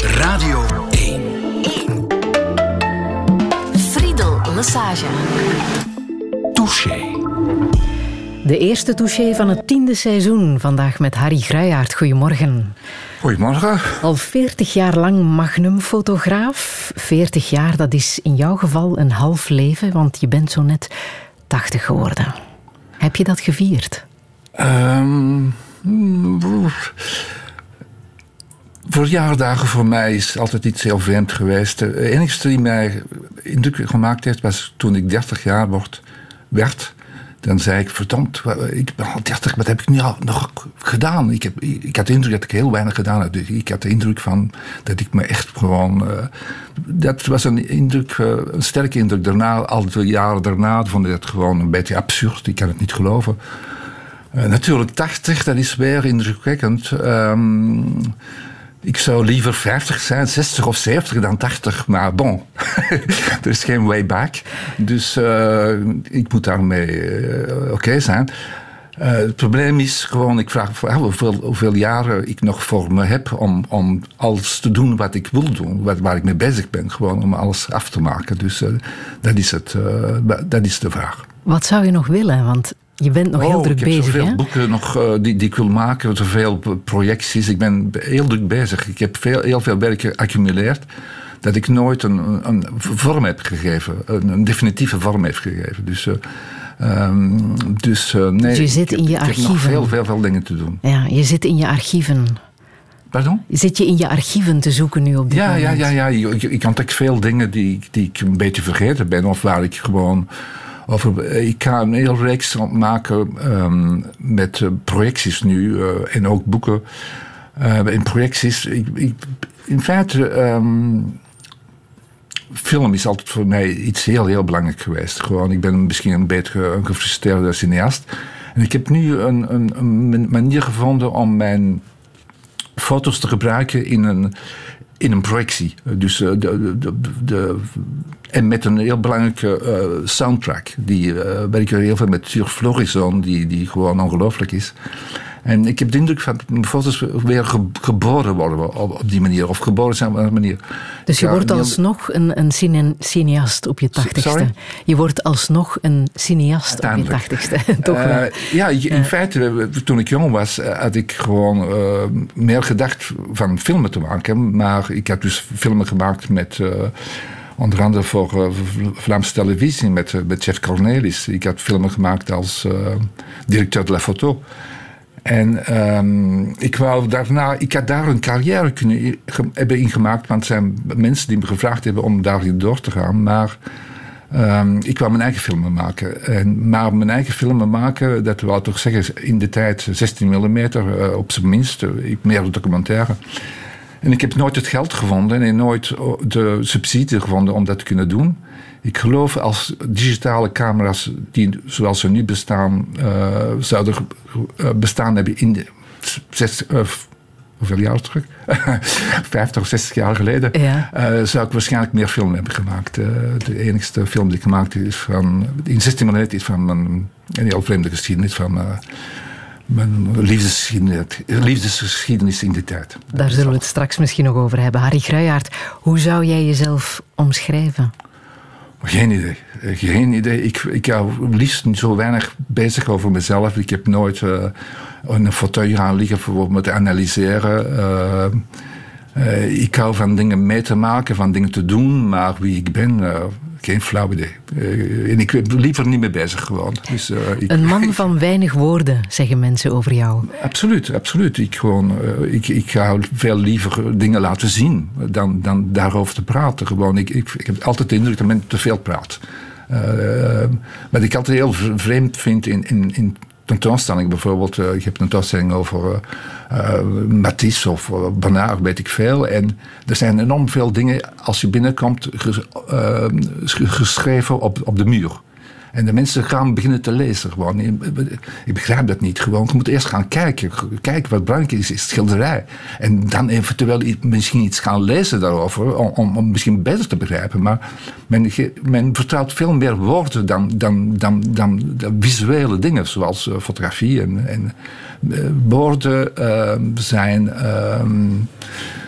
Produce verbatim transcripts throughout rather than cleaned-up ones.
Radio één. één. Friedel Lesage. Touché. De eerste touché van het tiende seizoen. Vandaag met Harry Gruijaert. Goedemorgen. Goedemorgen. Al veertig jaar lang magnumfotograaf. veertig jaar, dat is in jouw geval een half leven, want je bent zo net tachtig geworden. Heb je dat gevierd? Um, voor jaardagen voor mij is altijd iets heel vreemd geweest. De enige die mij indruk gemaakt heeft, was toen ik dertig jaar word, werd. Dan zei ik, verdomd, ik ben al dertig, wat heb ik nu al nog gedaan? Ik, heb, ik had de indruk dat ik heel weinig gedaan had. Ik had de indruk van dat ik me echt gewoon... Uh, dat was een indruk, uh, een sterke indruk. Daarna, al de jaren daarna, vond ik het gewoon een beetje absurd. Ik kan het niet geloven. Uh, natuurlijk tachtig, dat is weer indrukwekkend. Um, Ik zou liever vijftig zijn, zestig of zeventig dan tachtig. Maar bon, er is geen way back. Dus uh, ik moet daarmee uh, oké okay zijn. Uh, het probleem is gewoon, ik vraag me hoeveel, hoeveel jaren ik nog voor me heb om, om alles te doen wat ik wil doen. Wat, waar ik mee bezig ben, gewoon om alles af te maken. Dus uh, dat, is het, uh, dat is de vraag. Wat zou je nog willen? Want je bent nog oh, heel druk bezig, hè? Ik heb zoveel boeken nog uh, die, die ik wil maken, zoveel projecties. Ik ben heel druk bezig. Ik heb veel, heel veel werk geaccumuleerd dat ik nooit een, een vorm heb gegeven. Een, een definitieve vorm heb gegeven. Dus, uh, um, dus uh, nee, dus je zit ik, in je ik archieven. heb nog veel, veel, veel dingen te doen. Ja, je zit in je archieven. Pardon? Zit je in je archieven te zoeken nu op dit ja, moment? Ja, ja, ja. Ik, ik ontdek veel dingen die, die ik een beetje vergeten ben. Of waar ik gewoon... Over, ik ga een hele reeks maken um, met uh, projecties nu uh, en ook boeken. Uh, in projecties. Ik, ik, in feite, um, film is altijd voor mij iets heel, heel belangrijk geweest. Gewoon, ik ben misschien een beetje een gefrustreerde cineast. En ik heb nu een, een, een manier gevonden om mijn foto's te gebruiken in een... in een projectie. Dus uh, de, de, de, en met een heel belangrijke uh, soundtrack. Die uh, werk ik heel veel met Sur Florison, die, die gewoon ongelooflijk is. En ik heb de indruk dat mijn foto's weer ge, geboren worden op, op die manier. Of geboren zijn op een manier. Dus je ja, wordt alsnog een, een cine, cineast op je tachtigste. Sorry? Je wordt alsnog een cineast op je tachtigste. Toch uh, wel. Ja, in uh. feite, toen ik jong was, had ik gewoon uh, meer gedacht van filmen te maken. Maar ik had dus filmen gemaakt met... Uh, onder andere voor uh, Vlaamse televisie met, uh, met Chef Cornelis. Ik had filmen gemaakt als uh, directeur de la photo. En um, ik wou daarna, ik had daar een carrière kunnen hebben ingemaakt, want er zijn mensen die me gevraagd hebben om daarin door te gaan. Maar um, ik wou mijn eigen filmen maken. En, maar mijn eigen filmen maken, dat wou toch zeggen in de tijd zestien millimeter uh, op zijn minst, uh, meer documentaire. En ik heb nooit het geld gevonden en nooit de subsidie gevonden om dat te kunnen doen. Ik geloof als digitale camera's die zoals ze nu bestaan, uh, zouden uh, bestaan hebben in de zes, uh, hoeveel jaar terug? vijftig of zestig jaar geleden. Ja. Uh, zou ik waarschijnlijk meer film hebben gemaakt. Uh, de enigste film die ik gemaakt heb is van, in zestien minuten is van een, een heel vreemde geschiedenis van... Uh, Mijn liefdesgeschiedenis, liefdesgeschiedenis in die tijd. Daar zullen we het straks misschien nog over hebben. Harry Gruijaert, hoe zou jij jezelf omschrijven? Geen idee. Geen idee. Ik, ik hou liefst niet zo weinig bezig over mezelf. Ik heb nooit uh, een fauteuil gaan liggen voor me te analyseren. Uh, uh, ik hou van dingen mee te maken, van dingen te doen. Maar wie ik ben... Uh, Geen flauw idee. Uh, en ik ben liever niet mee bezig gewoon. Dus, uh, ik, een man van weinig woorden, zeggen mensen over jou. Absoluut, absoluut. Ik, gewoon, uh, ik, ik ga veel liever dingen laten zien dan, dan daarover te praten. Gewoon, ik, ik, ik heb altijd de indruk dat men te veel praat. Uh, wat ik altijd heel vreemd vind in, in, in tentoonstellingen bijvoorbeeld. Uh, ik heb een tentoonstelling over uh, uh, Matisse of uh, Bonnard, weet ik veel. En er zijn enorm veel dingen, als je binnenkomt, ges, uh, geschreven op, op de muur. En de mensen gaan beginnen te lezen gewoon. Ik begrijp dat niet. Gewoon, je moet eerst gaan kijken. Kijken wat belangrijk is, is schilderij. En dan eventueel misschien iets gaan lezen daarover, om, om, om misschien beter te begrijpen. Maar men, men vertrouwt veel meer woorden dan, dan, dan, dan, dan visuele dingen, zoals uh, fotografie. En, en uh, woorden uh, zijn... Uh,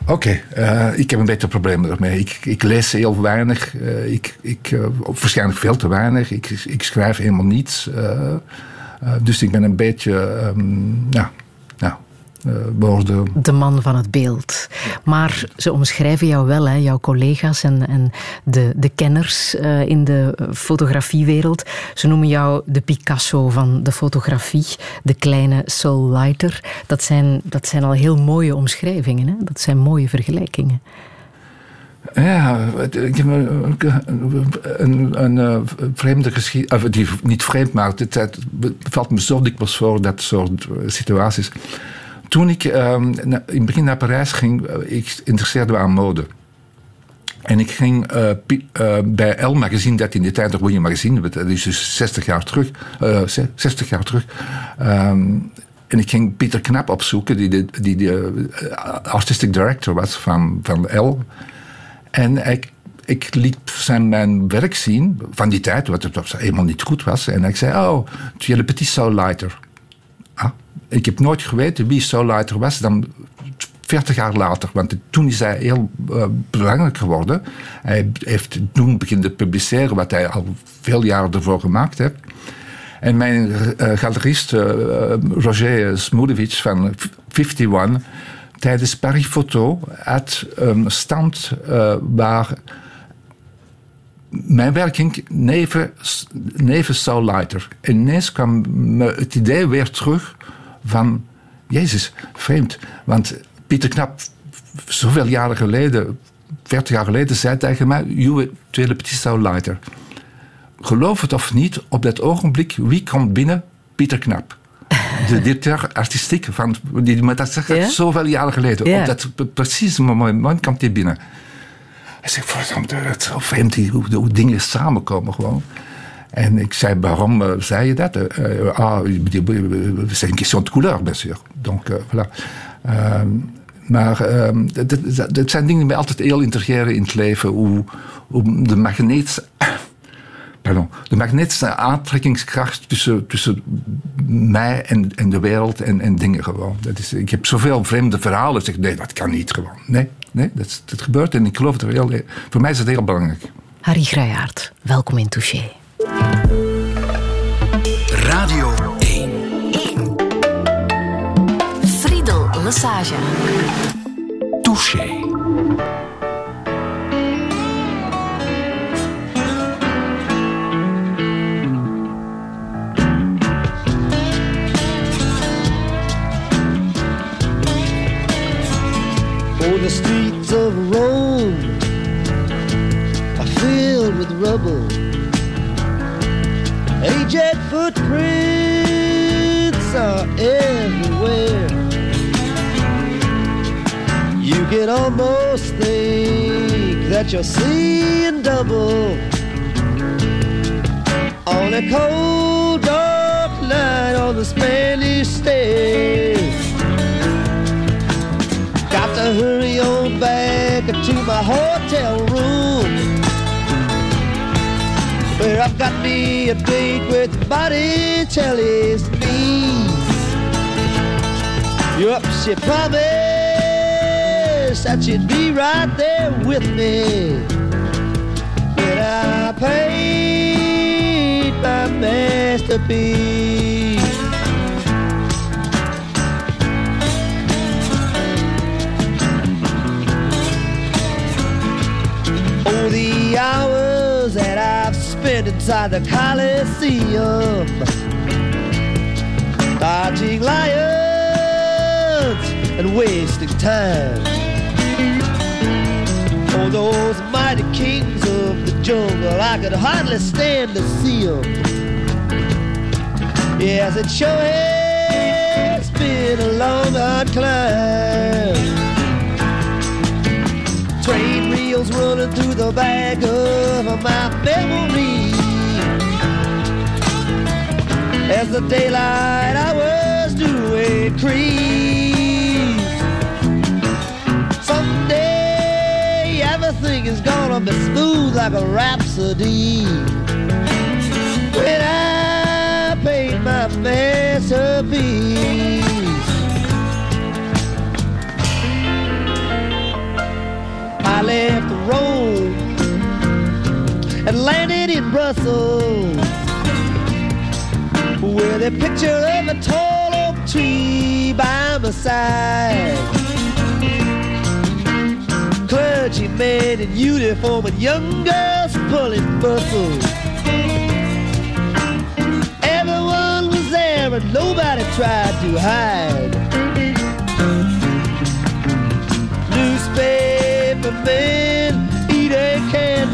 Oké, okay, uh, ik heb een beetje problemen ermee. Ik, ik lees heel weinig. Uh, ik, ik, uh, waarschijnlijk veel te weinig. Ik, ik schrijf helemaal niets. Uh, uh, dus ik ben een beetje... Um, ja, nou, uh, woorden... De man van het beeld. Maar ze omschrijven jou wel, hè, jouw collega's en, en de, de kenners uh, in de fotografiewereld. Ze noemen jou de Picasso van de fotografie, de kleine Saul Leiter. Dat zijn, dat zijn al heel mooie omschrijvingen, hè? Dat zijn mooie vergelijkingen. Ja, ik heb een, een, een, een vreemde geschiedenis, niet vreemd, maar het, het valt me zo dikwijls voor, dat soort situaties. Toen ik um, in het begin naar Parijs ging, ik interesseerde me aan mode. En ik ging uh, uh, bij Elle Magazine, dat in die tijd nog goede magazine, dat is dus zestig jaar terug. Uh, zestig jaar terug. Um, en ik ging Pieter Knap opzoeken, die de, die de uh, artistic director was van, van Elle. En ik, ik liet zijn mijn werk zien van die tijd, wat het helemaal niet goed was. En ik zei, oh, tu es le petit Saul Leiter. Ah, ik heb nooit geweten wie Saul Leiter was dan veertig jaar later. Want toen is hij heel uh, belangrijk geworden. Hij heeft toen beginnen te publiceren wat hij al veel jaren ervoor gemaakt heeft. En mijn uh, galerist uh, Roger Smudovic van eenenvijftig, tijdens Paris Photo had een stand uh, waar mijn werk ging neven, neven Saul Leiter. En ineens kwam me het idee weer terug van... Jezus, vreemd. Want Pieter Knap, zoveel jaren geleden, veertig jaar geleden, zei tegen mij... Tu es le petit Saul Leiter. Geloof het of niet, op dat ogenblik, wie komt binnen? Pieter Knap. De directeur artistiek van... Die me dat zegt, ja? Zoveel jaren geleden. Ja. Op dat precieze moment komt hij binnen. Hij zegt, het is zo vreemd hoe, hoe dingen samenkomen gewoon. En ik zei, waarom uh, zei je dat? Uh, ah, c'est une question de couleur, bien sûr. Donc, uh, voilà. Uh, maar uh, dat zijn dingen die mij altijd heel intrigeren in het leven. Hoe, hoe de magneet... Pardon, de magnetische aantrekkingskracht tussen, tussen mij en, en de wereld en, en dingen gewoon. Dat is, ik heb zoveel vreemde verhalen. Ik zeg, nee, dat kan niet gewoon. Nee, nee dat, dat gebeurt en ik geloof het heel... Voor mij is het heel belangrijk. Harry Gruijaert, welkom in Touché. Radio één. Friedel Lesage. Touché. Oh, the streets of Rome are filled with rubble. Aged footprints are everywhere. You can almost think that you're seeing double on a cold, dark night on the Spanish stairs. Got to hurry on back to my hotel room, where I've got me a date with Botticelli's niece. Yup, she promised that she'd be right there with me when I paint my masterpiece. Oh, the hours that I've spent inside the Coliseum, dodging lions and wasting time. Oh, those mighty kings of the jungle, I could hardly stand to see them. Yes, it sure has been a long, hard climb. Train wheels running through the back of my memory. As the daylight hours do increase, someday everything is gonna be smooth like a rhapsody when I paint my masterpiece. and landed in Brussels, with a picture of a tall oak tree by my side. Clergymen in uniform and young girls pulling bustles. Everyone was there and nobody tried to hide. Newspaper men eating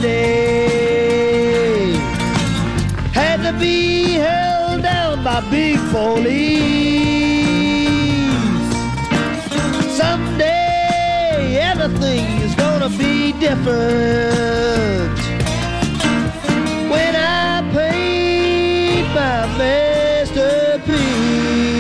candy had to be held down by big police. Someday everything is gonna be different when I paint my masterpiece.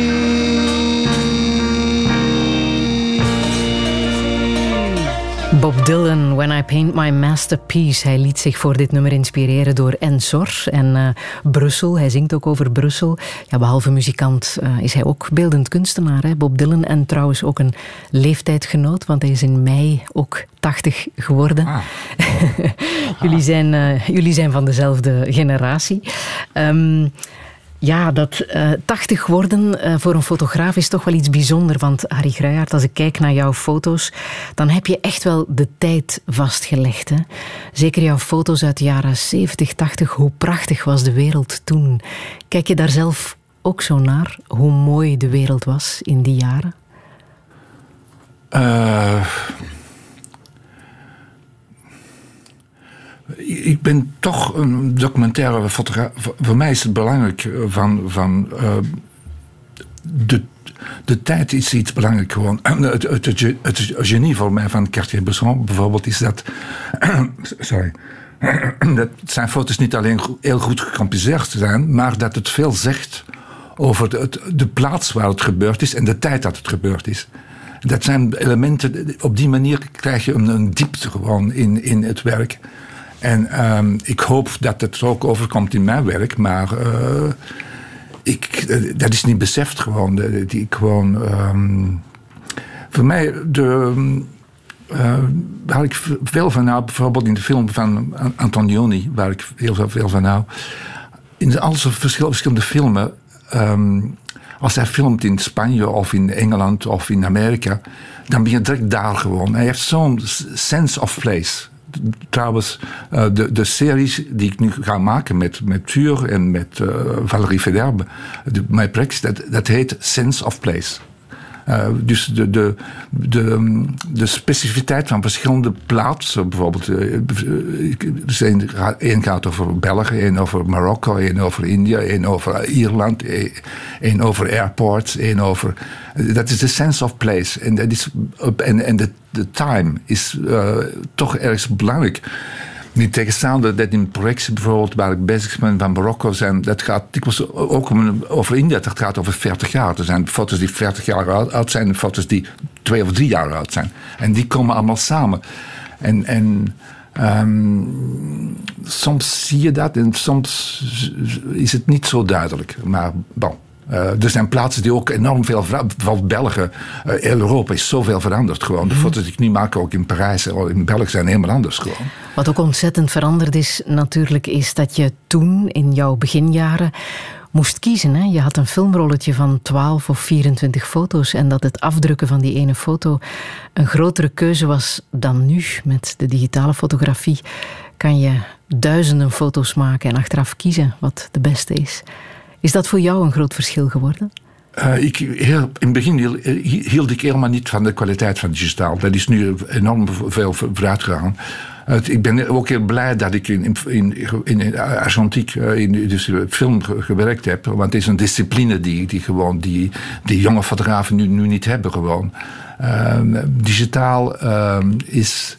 Bob Dylan, When I Paint My Masterpiece. Hij liet zich voor dit nummer inspireren door Ensor en uh, Brussel. Hij zingt ook over Brussel. Ja, behalve muzikant uh, is hij ook beeldend kunstenaar, hè? Bob Dylan. En trouwens ook een leeftijdgenoot, want hij is in mei ook tachtig geworden. Ah. jullie, zijn, uh, jullie zijn van dezelfde generatie. Um, Ja, dat uh, tachtig worden uh, voor een fotograaf is toch wel iets bijzonders. Want Harry Gruijaert, als ik kijk naar jouw foto's, dan heb je echt wel de tijd vastgelegd. Hè? Zeker jouw foto's uit de jaren zeventig, tachtig. Hoe prachtig was de wereld toen? Kijk je daar zelf ook zo naar? Hoe mooi de wereld was in die jaren? Uh... Ik ben toch een documentaire fotograaf. Voor mij is het belangrijk van, van uh, de, de tijd is iets belangrijk gewoon. Het, het, het, het genie voor mij van Cartier-Bresson bijvoorbeeld is dat, sorry, dat zijn foto's niet alleen heel goed gecomposeerd zijn, maar dat het veel zegt over de, de plaats waar het gebeurd is en de tijd dat het gebeurd is. Dat zijn elementen, op die manier krijg je een, een diepte gewoon in, in het werk. En um, ik hoop dat het ook overkomt in mijn werk, maar uh, ik, dat is niet beseft gewoon. Die, die, gewoon um, voor mij, de, uh, waar ik veel van hou, bijvoorbeeld in de film van Antonioni, waar ik heel veel van hou, in al zijn verschillende filmen, um, als hij filmt in Spanje of in Engeland of in Amerika, dan ben je direct daar gewoon. Hij heeft zo'n sense of place. Trouwens, uh, de, de series die ik nu ga maken met, met Tuur en met uh, Valérie Verderbe, de, My Prex, dat, dat heet Sense of Place. Uh, dus de, de, de, de specificiteit van verschillende plaatsen, bijvoorbeeld. Uh, één gaat over België, één over Marokko, één over India, één over Ierland, één over airports, één over. Dat is de sense of place. En dat is en, en de, de time is uh, toch erg belangrijk. Niet tegenstaande dat in projecten bijvoorbeeld waar ik bezig ben van Marokko zijn, dat gaat dikwijls ook over India, dat gaat over veertig jaar. Er zijn foto's die veertig jaar oud zijn en foto's die twee of drie jaar oud zijn. En die komen allemaal samen. En, en um, soms zie je dat en soms is het niet zo duidelijk. Maar bon. Uh, er zijn plaatsen die ook enorm veel veranderd. Bijvoorbeeld België, uh, heel Europa is zoveel veranderd gewoon. De foto's die ik nu maak, ook in Parijs en in België, zijn helemaal anders gewoon. Wat ook ontzettend veranderd is natuurlijk, is dat je toen, in jouw beginjaren, moest kiezen. Hè? Je had een filmrolletje van twaalf of vierentwintig foto's en dat het afdrukken van die ene foto een grotere keuze was dan nu. Met de digitale fotografie kan je duizenden foto's maken en achteraf kiezen wat de beste is. Is dat voor jou een groot verschil geworden? Uh, ik, heel, in het begin hield, hield ik helemaal niet van de kwaliteit van digitaal. Dat is nu enorm veel vooruit gegaan. Uh, ik ben ook heel blij dat ik in, in, in, in argentiek, in dus film gewerkt heb. Want het is een discipline die, die, gewoon, die, die jonge fotografen nu, nu niet hebben. Gewoon. Uh, digitaal uh, is.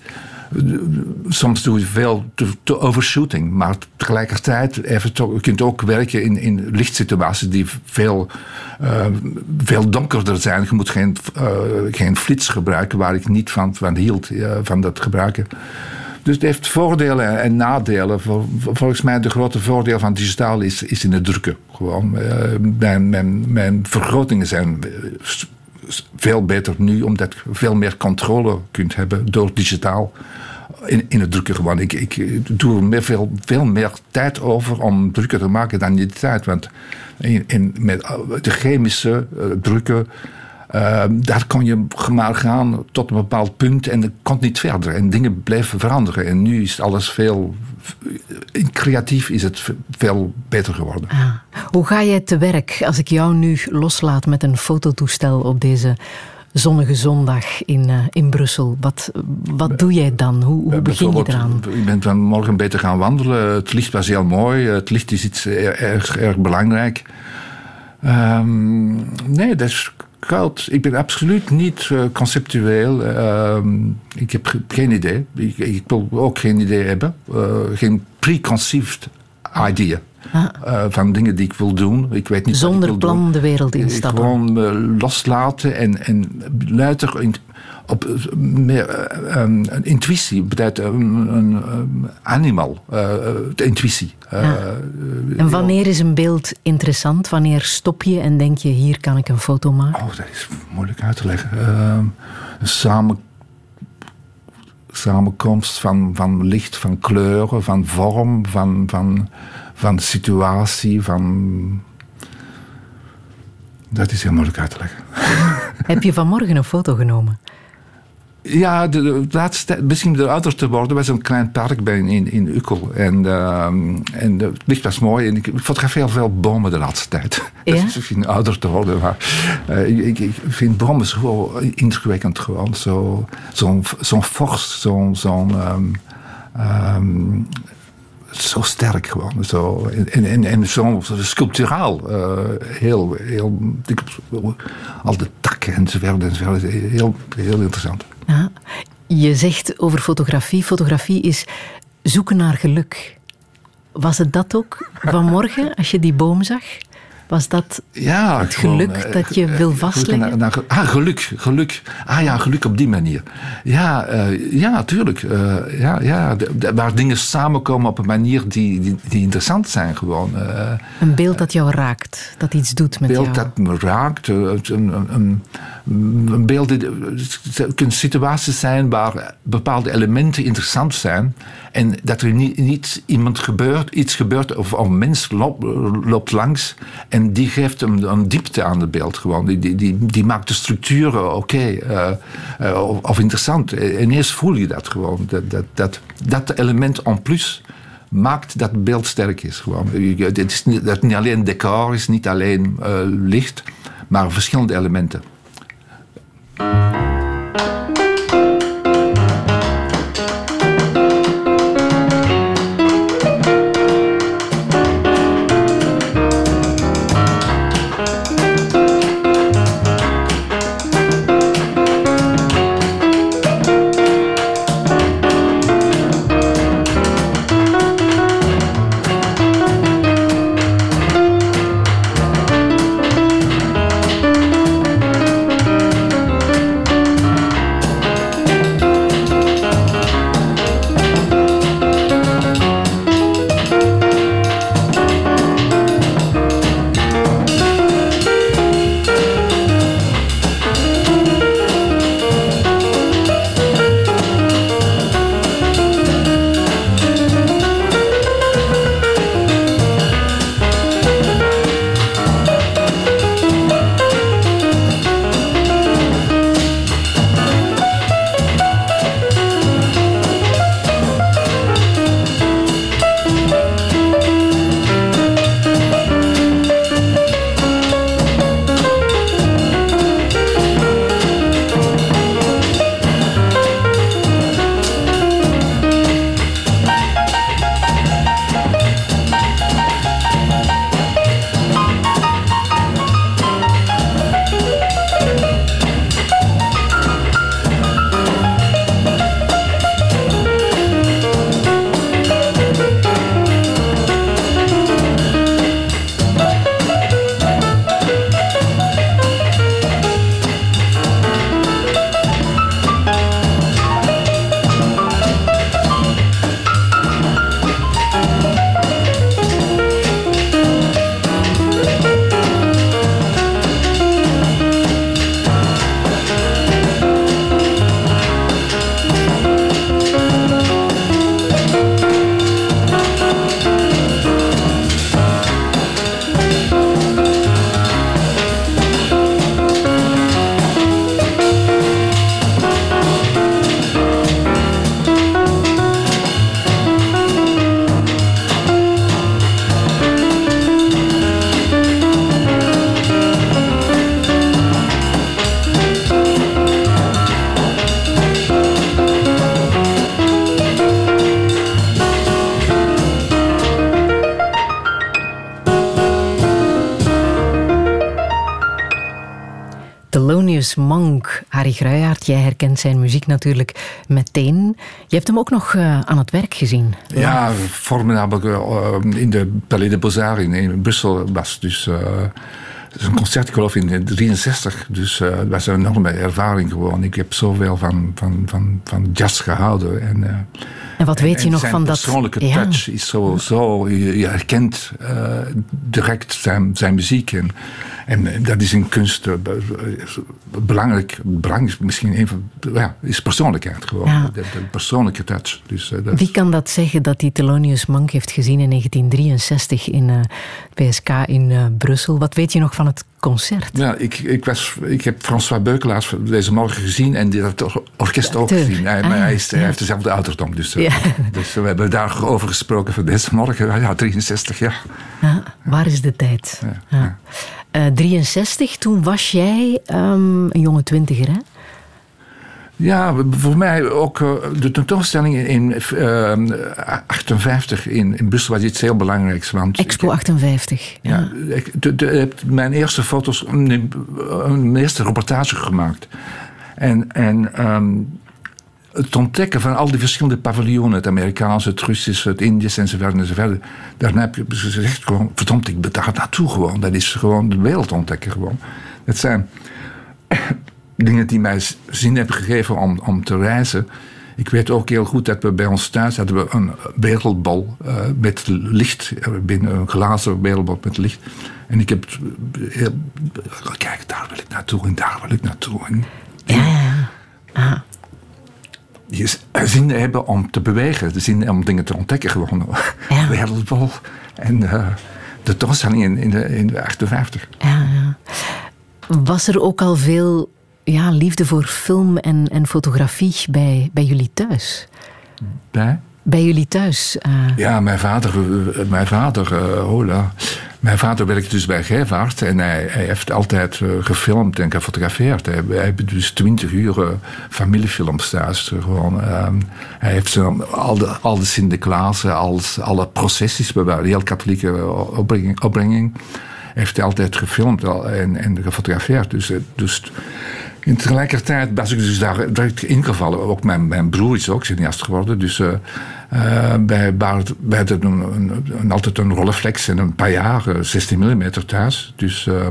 Soms doe je veel te, te overshooting, maar tegelijkertijd even to, je kunt ook werken in, in lichtsituaties die veel, uh, veel donkerder zijn. Je moet geen, uh, geen flits gebruiken, waar ik niet van, van hield, uh, van dat gebruiken. Dus het heeft voordelen en nadelen. Volgens mij de grote voordeel van digitaal is, is in het drukken. Gewoon. Uh, mijn, mijn, mijn vergrotingen zijn veel beter nu, omdat je veel meer controle kunt hebben door digitaal in, in het drukken gewoon. Ik, ik doe er meer, veel, veel meer tijd over om drukken te maken dan die tijd. Want in, in, met de chemische uh, drukken, uh, daar kon je maar gaan tot een bepaald punt en dat kon niet verder. En dingen blijven veranderen. En nu is alles veel... Creatief is het veel beter geworden. Ah. Hoe ga jij te werk als ik jou nu loslaat met een fototoestel op deze zonnige zondag in, uh, in Brussel? Wat, wat doe jij dan? Hoe, hoe begin je eraan? Ik ben vanmorgen beter gaan wandelen. Het licht was heel mooi. Het licht is iets erg, erg belangrijk. Um, nee, dat is koud. Ik ben absoluut niet uh, conceptueel. Um, ik heb ge- geen idee. Ik, ik wil ook geen idee hebben. Uh, geen preconceived idea. Ah. Uh, van dingen die ik wil doen. Ik weet niet Zonder wat ik wil plan doen. de wereld instappen. Gewoon uh, loslaten en, en luider in, op meer uh, um, een intuïtie. Betekent een, een, een animal. Uh, de intuïtie. Uh, ja. En wanneer is een beeld interessant? Wanneer stop je en denk je, hier kan ik een foto maken? Oh, dat is moeilijk uit te leggen. Uh, een samen, samenkomst van, van licht, van kleuren, van vorm, van... van van situatie, van... Dat is heel moeilijk uit te leggen. Heb je vanmorgen een foto genomen? Ja, de, de laatste tijd, misschien door ouder te worden, was een klein park bij in, in Ukkel. En, uh, en het licht was mooi. En ik fotografeer veel bomen de laatste tijd. Ja? Dat is misschien ouder te worden, maar uh, ik, ik vind bomen zo indrukwekkend gewoon. Zo, zo'n, zo'n fors, zo'n... zo'n um, um, zo sterk gewoon. Zo, en, en, en zo sculpturaal. Uh, heel, heel... Al de takken enzovoort. enzovoort heel, heel interessant. Ja, je zegt over fotografie. Fotografie is zoeken naar geluk. Was het dat ook vanmorgen, als je die boom zag? Was dat ja, het gewoon, geluk uh, dat je uh, wil vastleggen? Naar, naar, ah, geluk, geluk. Ah ja, geluk op die manier. Ja, uh, ja tuurlijk. Uh, ja, ja, de, de, waar dingen samenkomen op een manier die, die, die interessant zijn gewoon. Uh, een beeld dat jou raakt, dat iets doet met jou. jou. Een beeld dat me raakt. Een, een, een, een beeld, het kunnen situaties zijn waar bepaalde elementen interessant zijn. En dat er niet, niet iemand gebeurt, iets gebeurt of, of een mens loopt, loopt langs en die geeft een, een diepte aan het beeld gewoon. Die, die, die, die maakt de structuren oké okay, uh, uh, of, of interessant. En eerst voel je dat gewoon. Dat, dat, dat, dat element en plus maakt dat het beeld sterk is gewoon. Het is niet, dat niet alleen decor is, niet alleen uh, licht, maar verschillende elementen. Monk, Harry Gruijaert. Jij herkent zijn muziek natuurlijk meteen. Je hebt hem ook nog uh, aan het werk gezien. Ja, formidabel uh, in de Palais de Beaux-Arts in, in Brussel was dus... Uh, Het is een concert, ik geloof in negentien drieënzestig. Dus uh, het was een enorme ervaring gewoon. Ik heb zoveel van, van, van, van jazz gehouden. En, uh, en wat weet en, je nog van dat? Zijn persoonlijke touch ja. is zo... zo je, je herkent uh, direct zijn, zijn muziek. En, en dat is een kunst. Uh, belangrijk, belangrijk misschien een van... Ja, is persoonlijkheid gewoon. Ja. De, de persoonlijke touch. Dus, uh, Wie kan dat zeggen dat hij Thelonious Monk heeft gezien in negentien drieënzestig in uh, het P S K in uh, Brussel? Wat weet je nog van het concert? Ja, ik, ik, was, ik heb François Beukelaars deze morgen gezien en die had het orkest ook gezien. Hij, ah, hij, is, ja. hij heeft dezelfde ouderdom. Dus, ja. dus we hebben daarover gesproken van deze morgen. Ja, drieënzestig, ja. ja waar is de tijd? Ja, ja. Ja. Uh, drieënzestig, toen was jij um, een jonge twintiger, hè? Ja, voor mij ook uh, de tentoonstelling in uh, achtenvijftig in, in Brussel was iets heel belangrijks. Want Expo ik, achtenvijftig. Ja, ja ik de, de, heb mijn eerste foto's, nee, mijn eerste reportage gemaakt. En, en um, het ontdekken van al die verschillende paviljoenen, het Amerikaanse, het Russische, het Indische enzovoort enzovoort. Daarna heb je gezegd gewoon, verdomd, ik ben daar naartoe gewoon. Dat is gewoon de wereld ontdekken gewoon. Dat zijn dingen die mij zin hebben gegeven om, om te reizen. Ik weet ook heel goed dat we bij ons thuis hadden we een wereldbol uh, met licht. Binnen een glazen wereldbol met licht. En ik heb heel, kijk, daar wil ik naartoe en daar wil ik naartoe. En, ja, ja, ja. Je zin hebben om te bewegen, de zin om dingen te ontdekken gewoon. Ja. Wereldbol en uh, de tentoonstelling in, in, de, in de achtenvijftig. Ja, ja. Was er ook al veel ja, liefde voor film en, en fotografie bij, bij jullie thuis? Bij? Bij jullie thuis. Uh... Ja, mijn vader, mijn vader, uh, hola. Mijn vader werkte dus bij Gevaert en hij, hij heeft altijd uh, gefilmd en gefotografeerd. Hij, hij heeft dus twintig uur uh, familiefilms thuis. Uh, gewoon, uh, hij heeft uh, al, de, al de Sinterklaas, al, alle processies bewaard, heel katholieke opbrenging. opbrenging. Hij heeft altijd gefilmd en, en gefotografeerd. Dus, dus in tegelijkertijd was ik dus daar direct ingevallen. Ook mijn, mijn broer is ook cineast geworden. Dus uh, uh, bij, bij hadden een, een, een, altijd een Rolleiflex en een paar jaar, zestien millimeter thuis. Dus, uh,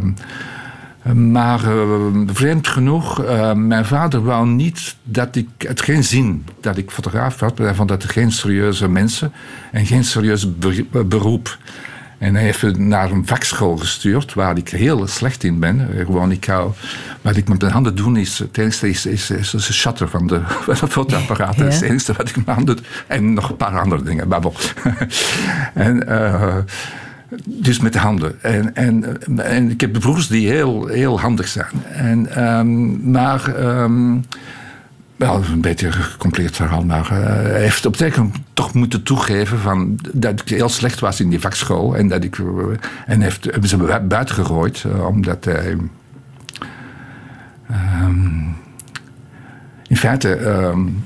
maar uh, vreemd genoeg, uh, mijn vader wou niet dat ik... Het geen zin dat ik fotograaf was. Hij vond dat er geen serieuze mensen en geen serieus beroep. En hij heeft me naar een vakschool gestuurd, waar ik heel slecht in ben. Gewoon, ik hou, wat ik met mijn handen doe, is het enige is, is, is, is de shutter van de, van de fotoapparaat. Ja. Dat is het enige wat ik met mijn handen doe. En nog een paar andere dingen, babbel. en, uh, dus met de handen. En, en, en ik heb broers die heel, heel handig zijn. En, um, maar... Um, Wel, een beetje een gecompliceerd verhaal, maar uh, hij heeft op het eind toch moeten toegeven van, dat ik heel slecht was in die vakschool. En dat ik. Uh, en heeft, hebben ze me buiten gegooid, uh, omdat hij. Um, in feite. Um,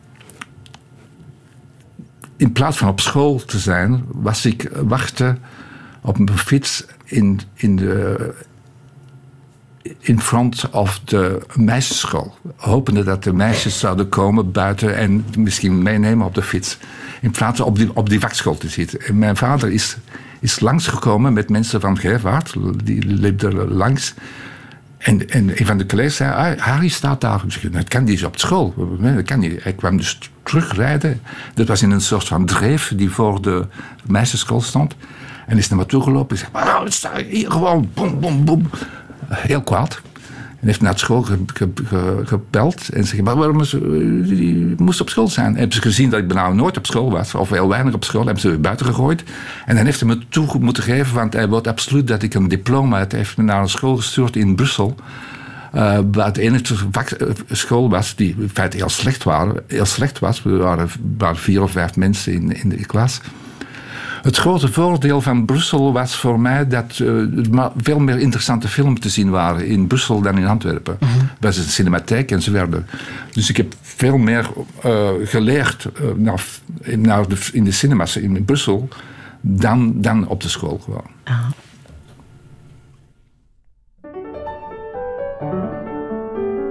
in plaats van op school te zijn, was ik wachten op een fiets in, in de. in front of de meisjesschool. Hopende dat de meisjes zouden komen buiten en misschien meenemen op de fiets. In plaats van op die, op die vakschool te zitten. En mijn vader is, is langsgekomen met mensen van Gevaert. Die liep langs. En, en een van de collega's zei, ah, Harry staat daar. Ik zei, dat kan die is op school. Nee, dat kan niet. Hij kwam dus terugrijden. Dat was in een soort van dreef die voor de meisjesschool stond. En is naar me toe gelopen. En zei, oh, sta hier gewoon, boem, boem, boem. Heel kwaad. En heeft naar school ge, ge, ge, gebeld. En zei, maar waarom je moest op school zijn? En hebben ze gezien dat ik nou nooit op school was. Of heel weinig op school. Hebben ze weer buiten gegooid. En dan heeft hij me toe moeten geven. Want hij wilde absoluut dat ik een diploma had. Hij heeft me naar een school gestuurd in Brussel. Uh, waar het enige school was die in feite heel slecht, waren, heel slecht was. We waren, waren vier of vijf mensen in, in de klas. Het grote voordeel van Brussel was voor mij dat uh, er veel meer interessante films te zien waren in Brussel dan in Antwerpen. Mm-hmm. Dat was een cinematheek en zo verder. Dus ik heb veel meer uh, geleerd uh, naar, naar de, in de cinemas in Brussel dan, dan op de school gewoon. Uh.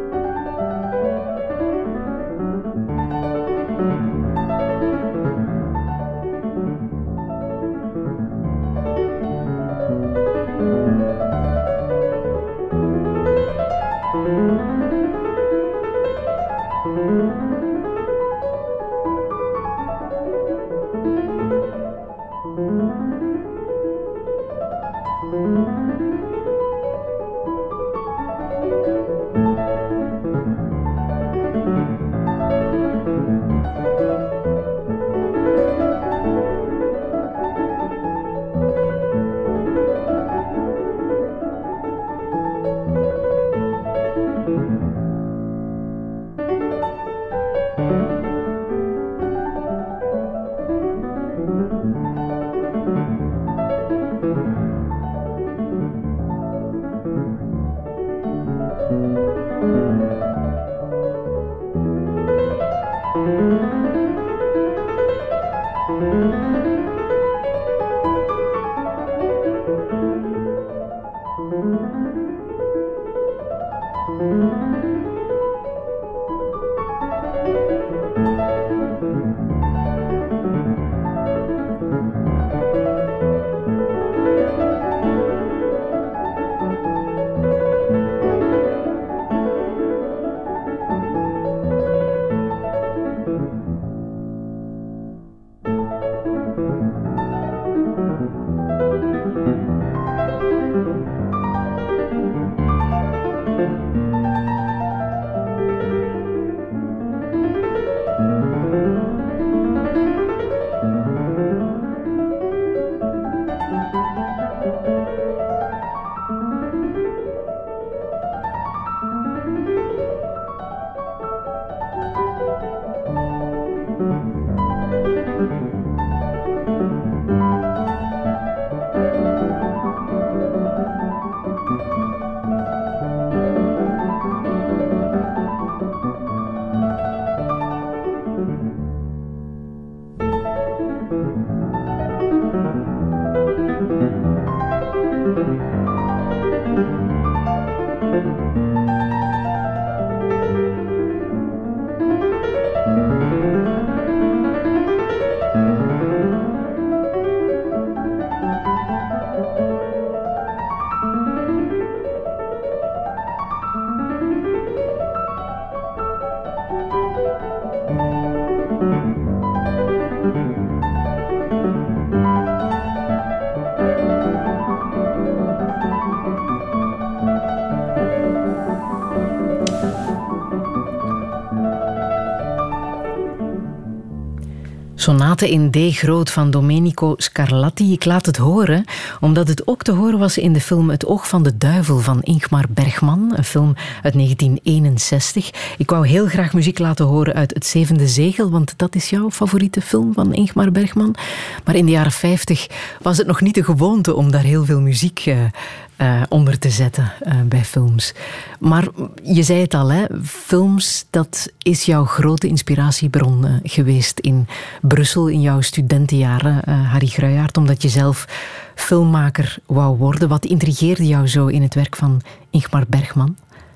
Sonate in D groot van Domenico Scarlatti. Ik laat het horen, omdat het ook te horen was in de film Het Oog van de Duivel van Ingmar Bergman, een film uit negentien eenenzestig. Ik wou heel graag muziek laten horen uit Het Zevende Zegel, want dat is jouw favoriete film van Ingmar Bergman. Maar in de jaren vijftig was het nog niet de gewoonte om daar heel veel muziek uh, uh, onder te zetten uh, bij films. Maar je zei het al, hè, films, dat is jouw grote inspiratiebron uh, geweest in Brussel in jouw studentenjaren, uh, Harry Gruijaert, omdat je zelf filmmaker wou worden. Wat intrigeerde jou zo in het werk van Ingmar Bergman?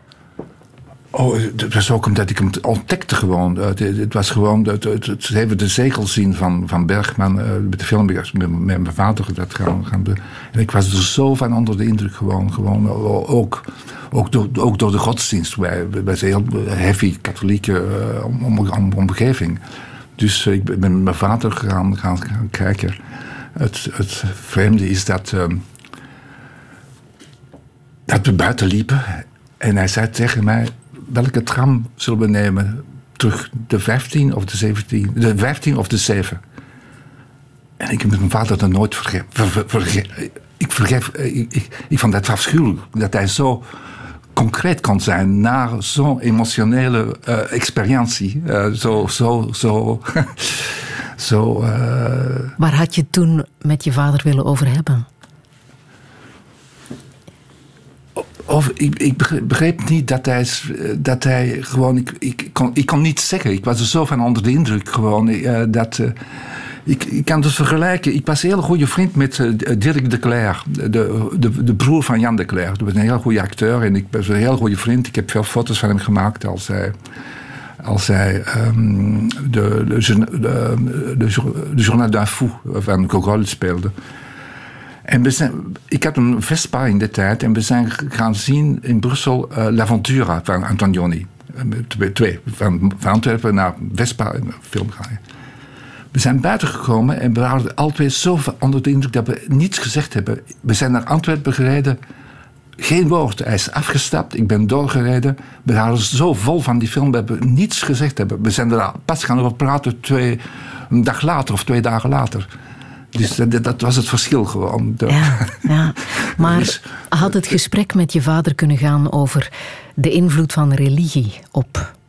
Oh, dat was ook omdat ik hem ontdekte gewoon. Het, het was gewoon het, het, het Zevende Zegel zien van, van Bergman. Uh, met de film, met, met mijn vader dat gaan, gaan doen. En ik was er zo van onder de indruk gewoon. gewoon ook, ook, door, ook door de godsdienst. Wij, wij zijn heel heavy katholieke uh, om, om, omgeving. Dus uh, ik ben met mijn vader gaan, gaan, gaan kijken. Het, het vreemde is dat, uh, dat we buiten liepen. En hij zei tegen mij: welke tram zullen we nemen? Terug de vijftien of de zeventien? De vijftien of de zeven? En ik heb met mijn vader dat nooit vergeven. Ver, ver, verge, ik, vergeef, ik, ik, ik vond dat afschuwelijk. Dat hij zo concreet kon zijn na zo'n emotionele uh, experientie. Uh, zo, zo, zo... zo uh... Waar had je toen met je vader willen over hebben? Of, ik, ik begreep niet dat hij, dat hij gewoon... Ik, ik, kon, ik kon niet zeggen. Ik was er zo van onder de indruk gewoon. Uh, dat, uh, ik, ik kan dus vergelijken. Ik was een hele goede vriend met uh, Dirk de Cler. De, de, de broer van Jan de Cler. Dat was een heel goede acteur. En ik was een heel goede vriend. Ik heb veel foto's van hem gemaakt als hij... Als hij um, de, de, de, de, de Journal d'un Fou van Gogol speelde. En we zijn, ik had een Vespa in de tijd en we zijn gaan zien in Brussel uh, L'Aventura van Antonioni. Twee, twee van, van Antwerpen naar Vespa en film gaan. We zijn buiten gekomen en we waren altijd zo onder de indruk dat we niets gezegd hebben. We zijn naar Antwerpen gereden, geen woord. Hij is afgestapt, ik ben doorgereden. We waren zo vol van die film dat we niets gezegd hebben. We zijn er pas gaan over praten twee, een dag later of twee dagen later. Dus dat, dat was het verschil gewoon. Ja, ja. Maar had het gesprek met je vader kunnen gaan over de invloed van religie op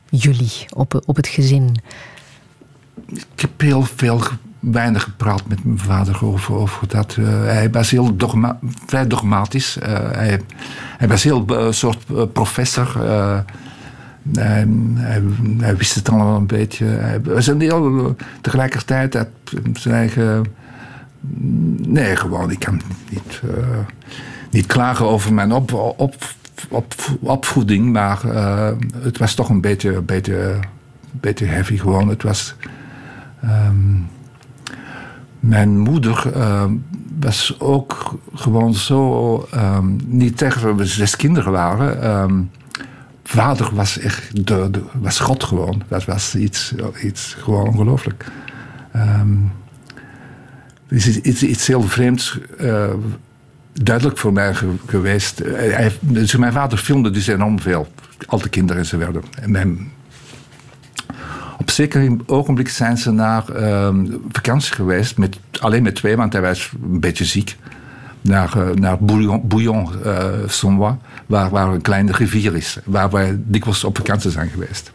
jullie, op, op het gezin? Ik heb heel veel, weinig gepraat met mijn vader over, over dat. Uh, hij was heel dogma, vrij dogmatisch. Uh, hij, hij was heel een uh, soort uh, professor. Uh, hij, hij, hij wist het allemaal een beetje. Hij was een heel, uh, tegelijkertijd had zijn eigen... Nee, gewoon, ik kan niet, uh, niet klagen over mijn op, op, op, opvoeding, maar uh, het was toch een beetje, beetje, beetje heavy gewoon. Het was... Um, mijn moeder uh, was ook gewoon zo... Um, niet tegen we zes kinderen waren. Um, vader was echt... De, de, was God gewoon. Dat was iets, iets gewoon ongelooflijk. Um, Het is iets, iets heel vreemds, uh, duidelijk voor mij ge- geweest. Uh, hij, dus mijn vader filmde dus enorm veel. Al de kinderen ze werden. En mijn, op zeker ogenblik zijn ze naar uh, vakantie geweest. Met, alleen met twee, want hij was een beetje ziek. Naar, uh, naar Bouillon-Sommois, uh, waar, waar een kleine rivier is. Waar wij dikwijls op vakantie zijn geweest.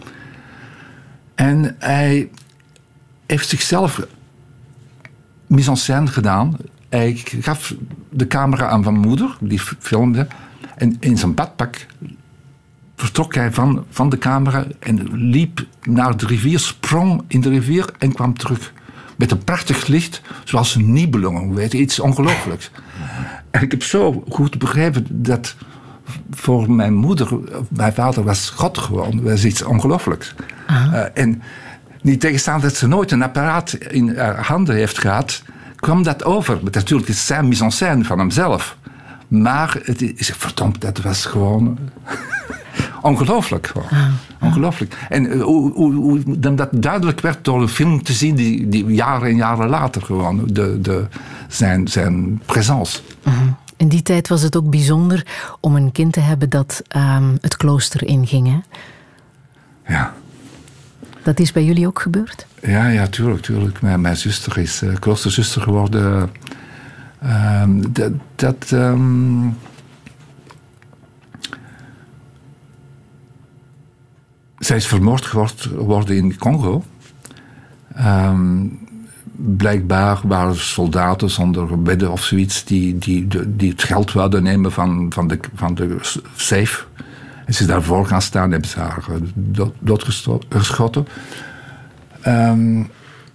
En hij heeft zichzelf... mise en scène gedaan. Hij gaf de camera aan van mijn moeder, die filmde. En in zijn badpak vertrok hij van, van de camera en liep naar de rivier, sprong in de rivier en kwam terug. Met een prachtig licht, zoals een Nibelungen, weet je, iets ongelooflijks. En ik heb zo goed begrepen dat voor mijn moeder, mijn vader was God gewoon, was iets ongelooflijks. Uh, en niet tegenstaan dat ze nooit een apparaat in haar handen heeft gehad, kwam dat over. Natuurlijk is het zijn mise en scène van hemzelf. Maar het is, verdomd, dat was gewoon ongelooflijk. Gewoon. Ah, ah. Ongelooflijk. En uh, hoe, hoe, hoe dat duidelijk werd door een film te zien die, die jaren en jaren later gewoon, de, de, zijn, zijn présence. Uh-huh. In die tijd was het ook bijzonder om een kind te hebben dat um, het klooster inging, hè? Ja. Dat is bij jullie ook gebeurd? Ja, ja, tuurlijk, tuurlijk. Mijn, mijn zuster is uh, kloosterzuster geworden. Uh, dat... dat um, zij is vermoord geworden in Congo. Um, blijkbaar waren soldaten zonder wedden of zoiets die, die, die het geld wilden nemen van, van, de, van de safe. En ze is daarvoor gaan staan en hebben ze haar dood, doodgeschoten. Um,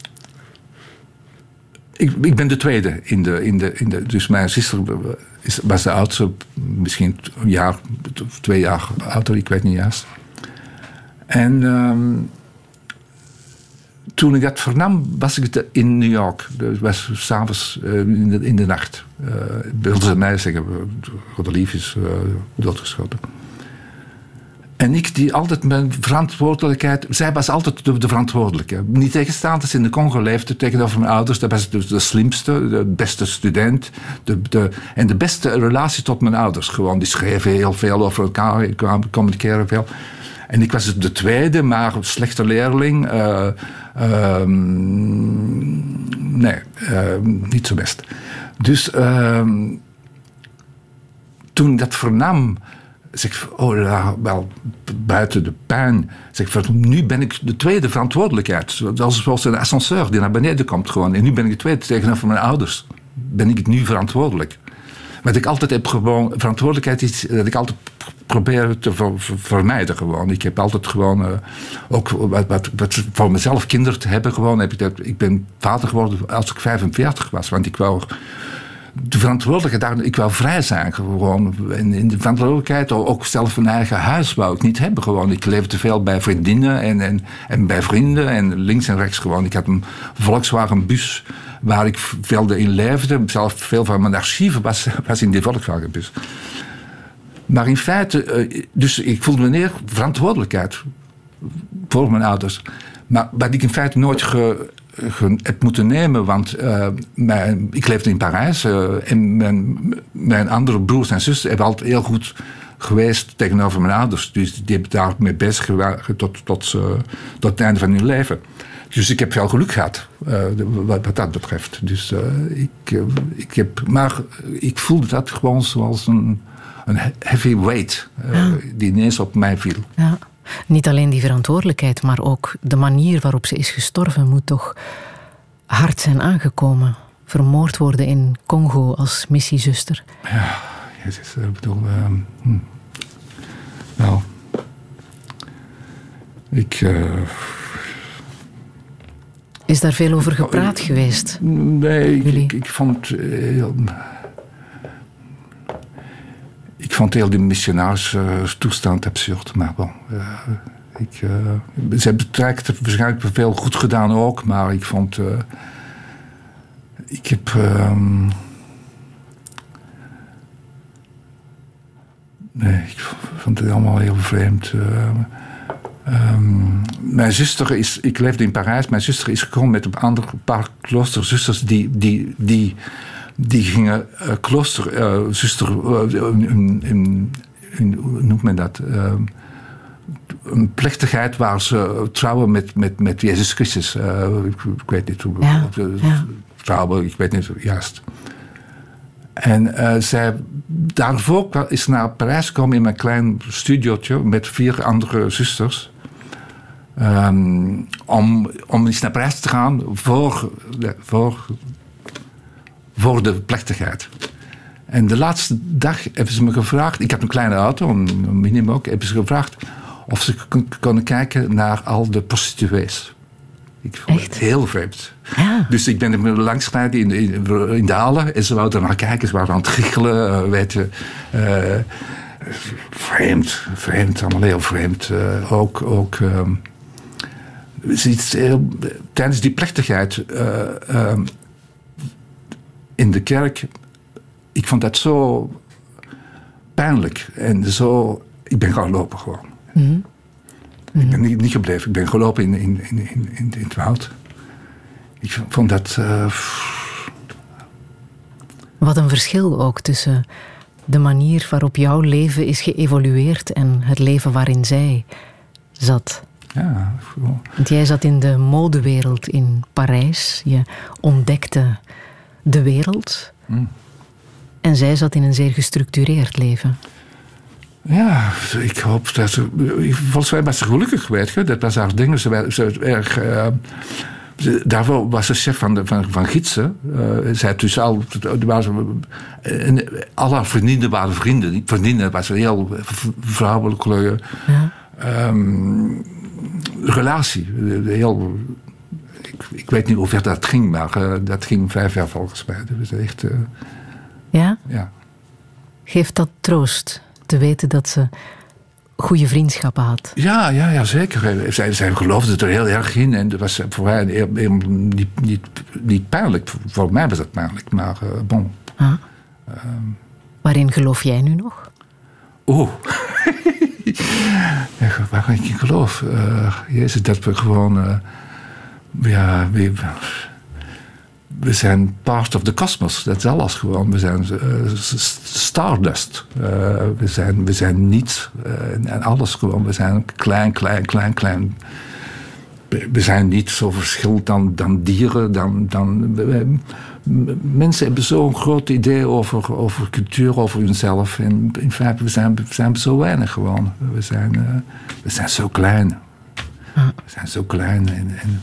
ik, ik ben de tweede in de, in de, in de... Dus mijn zuster is, was de oudste, misschien een jaar of twee jaar ouder, ik weet niet juist. En um, toen ik dat vernam, was ik in New York. Het was s'avonds uh, in, de, in de nacht. Uh, wilden ze mij zeggen, Godelief is uh, doodgeschoten. En ik die altijd mijn verantwoordelijkheid... Zij was altijd de, de verantwoordelijke. Niet tegenstaan dat ze in de Congo leefde tegenover mijn ouders. Dat was dus de slimste, de beste student. De, de, en de beste relatie tot mijn ouders. Gewoon, die schreven heel veel over elkaar. Communiceren veel. En ik was dus de tweede, maar een slechte leerling. Uh, uh, nee, uh, niet zo best. Dus uh, toen ik dat vernam... zeg ik, oh ja, wel, buiten de pijn. Zeg ik, nu ben ik de tweede verantwoordelijkheid. Zoals een ascenseur die naar beneden komt gewoon. En nu ben ik de tweede tegenover mijn ouders. Ben ik nu verantwoordelijk. Wat ik altijd heb gewoon... Verantwoordelijkheid is dat ik altijd probeer te ver, ver, vermijden gewoon. Ik heb altijd gewoon... Uh, ook wat, wat, wat voor mezelf kinderen te hebben gewoon. Heb ik, dat, ik ben vader geworden als ik vijfenveertig was. Want ik wou... De verantwoordelijkheid, ik wou vrij zijn gewoon. In, in de verantwoordelijkheid, ook zelf een eigen huis wou ik niet hebben gewoon. Ik leefde te veel bij vriendinnen en, en, en bij vrienden en links en rechts gewoon. Ik had een Volkswagen bus waar ik veel in leefde. Zelf veel van mijn archieven was, was in die Volkswagen bus. Maar in feite, dus ik voelde me neer verantwoordelijkheid voor mijn ouders. Maar wat ik in feite nooit ge, ge, heb moeten nemen, want uh, mijn, ik leefde in Parijs uh, en mijn, mijn andere broers en zussen hebben altijd heel goed geweest tegenover mijn ouders. Dus die hebben daarmee bezig gewerkt tot, tot, uh, tot het einde van hun leven. Dus ik heb veel geluk gehad, uh, wat, wat dat betreft. Dus, uh, ik, uh, ik heb, maar ik voelde dat gewoon zoals een, een heavy weight uh, ja. die ineens op mij viel. Ja. Niet alleen die verantwoordelijkheid, maar ook de manier waarop ze is gestorven moet toch hard zijn aangekomen. Vermoord worden in Congo als missiezuster. Ja, jezus, ik bedoel... Uh, hm. Nou... Ik... Uh, is daar veel over gepraat uh, geweest? Nee, ik, ik, ik vond... Heel, ik vond heel die missionaarse toestand absurd, maar bon... Uh, ik, uh, ze hebben het waarschijnlijk veel goed gedaan ook, maar ik vond... Uh, ik heb... Um, nee, ik vond het allemaal heel vreemd. Uh, um, mijn zuster is... Ik leefde in Parijs. Mijn zuster is gekomen met een ander paar kloosterzusters die... die, die die gingen uh, klooster... Uh, zuster... Uh, in, in, in, hoe noemt men dat? Uh, een plechtigheid waar ze trouwen met, met, met Jezus Christus. Uh, ik, ik weet niet hoe... Ja, uh, ja. Trouwen, ik weet niet juist. En uh, zij... Daarvoor is ze naar Parijs gekomen in mijn klein studiootje met vier andere zusters. Um, om, om eens naar Parijs te gaan voor, voor, voor de plechtigheid. En de laatste dag hebben ze me gevraagd... Ik heb een kleine auto, een minimum ook. Hebben ze gevraagd of ze kon, konden kijken naar al de prostituees. Ik vond Echt? het heel vreemd. Ja. Dus ik ben er langs gereden in, in, in de hallen. En ze wouden naar kijken. Ze waren aan het giechelen. Uh, weet je, uh, vreemd. Vreemd. Allemaal heel vreemd. Uh, ook... ook um, heel, tijdens die plechtigheid... Uh, um, in de kerk... Ik vond dat zo pijnlijk. En zo... Ik ben gaan lopen gewoon. Mm-hmm. Ik ben niet, niet gebleven. Ik ben gelopen in, in, in, in, in het woud. Ik vond dat... Uh... Wat een verschil ook tussen de manier waarop jouw leven is geëvolueerd en het leven waarin zij zat. Ja. Want jij zat in de modewereld in Parijs. Je ontdekte de wereld. Mm. En zij zat in een zeer gestructureerd leven. Ja, ik hoop dat ze... Volgens mij was ze gelukkig geweest. Dat was haar ding. Ze was erg... Uh, daarvoor was ze chef van, de, van, van gidsen. Uh, zij dus al... Was, uh, al haar vriendinnen waren vrienden. Die vriendinnen was een heel vrouwelijke... Ja. Um, relatie. Heel... Ik, ik weet niet hoe ver dat ging, maar uh, dat ging vijf jaar volgens mij. Dat was echt... Uh, ja? Ja. Geeft dat troost... te weten dat ze goede vriendschappen had. Ja, ja, ja zeker. Zij, zij geloofde er heel erg in. En dat was voor mij heel, heel, niet, niet, niet pijnlijk. Voor mij was dat pijnlijk. Maar uh, bon. Ah. Um, Waarin geloof jij nu nog? Oeh. Ja, waar ik in geloof? Uh, Jezus, dat we gewoon... Uh, ja, we... We zijn part of the cosmos. Dat is alles gewoon. We zijn uh, stardust. Uh, we, zijn, we zijn niets. Uh, en alles gewoon. We zijn klein, klein, klein, klein. We zijn niet zo verschillend dan, dan dieren. Dan, dan, we, mensen hebben zo'n groot idee over, over cultuur, over hunzelf. En in feite, we zijn, we zijn zo weinig gewoon. We zijn, uh, we zijn zo klein. We zijn zo klein. En, en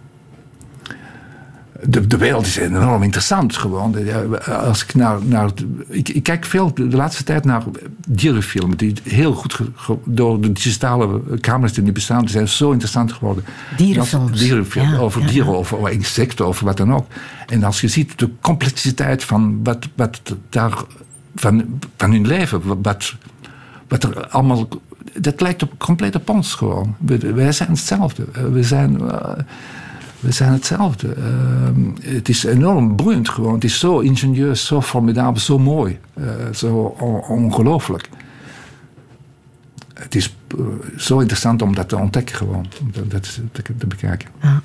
De, de wereld is enorm interessant gewoon. Als ik, naar, naar, ik, ik kijk veel de laatste tijd naar dierenfilmen die heel goed ge, ge, door de digitale camera's die bestaan, die zijn zo interessant geworden. Dierenfilms. Dierenfilms, ja, over ja, dieren, ja. over insecten, over wat dan ook. En als je ziet de complexiteit van wat, wat daar van, van hun leven, wat, wat er allemaal, dat lijkt op compleet op ons gewoon. Wij zijn hetzelfde. We zijn uh, We zijn hetzelfde. Uh, het is enorm boeiend gewoon. Het is zo ingenieus, zo formidabel, zo mooi. Uh, zo on- ongelooflijk. Het is uh, zo interessant om dat te ontdekken gewoon. Om dat, dat te, te bekijken. Ja.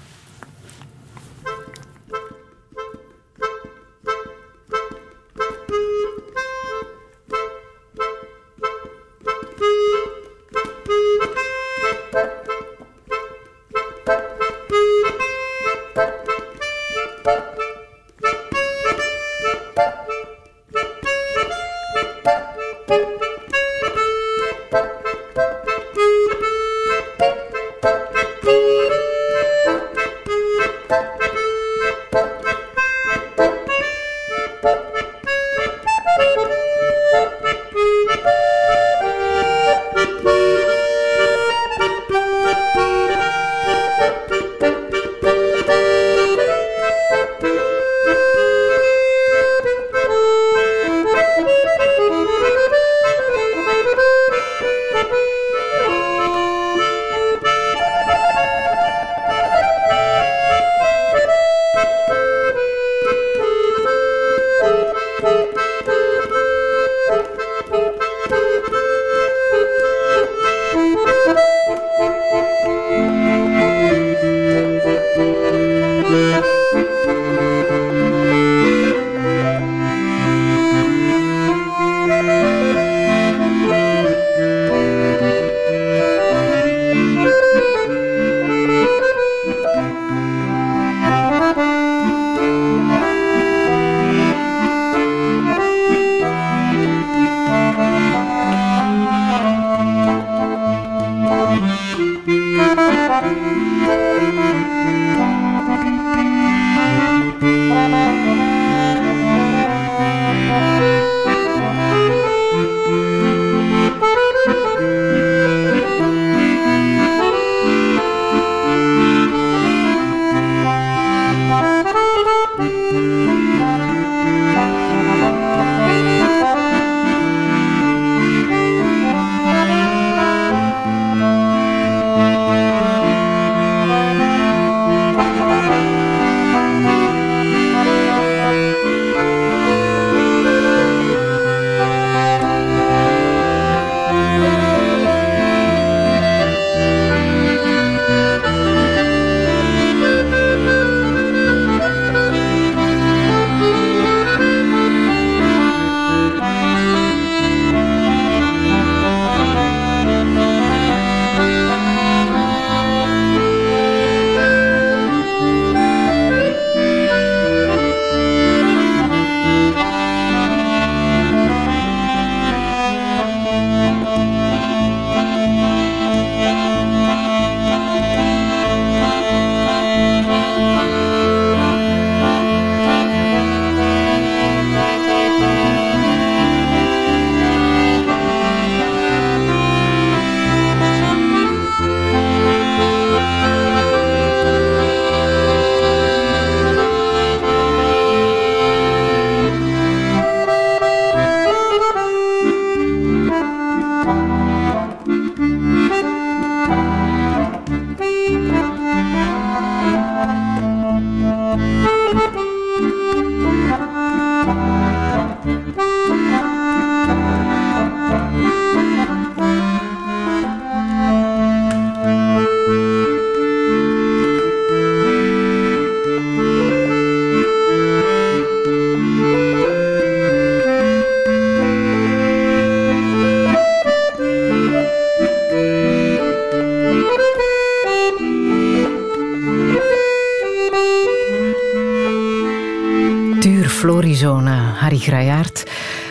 Florizone, Harry Grayaert.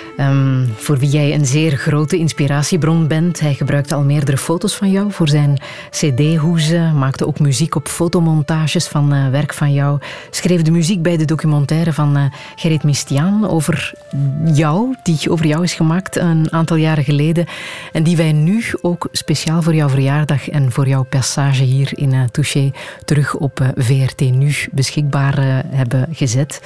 Um, voor wie jij een zeer grote inspiratiebron bent. Hij gebruikte al meerdere foto's van jou voor zijn cd-hoezen. Maakte ook muziek op fotomontages van uh, werk van jou. Schreef de muziek bij de documentaire van uh, Gerrit Mistiaan over jou, die over jou is gemaakt een aantal jaren geleden. En die wij nu ook speciaal voor jouw verjaardag en voor jouw passage hier in uh, Touché terug op uh, V R T Nu beschikbaar uh, hebben gezet.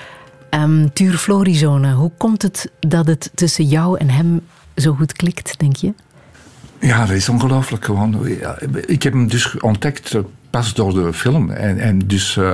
Um, Tuur Florizone, hoe komt het dat het tussen jou en hem zo goed klikt, denk je? Ja, dat is ongelooflijk gewoon. Ik heb hem dus ontdekt pas door de film. En, en dus uh,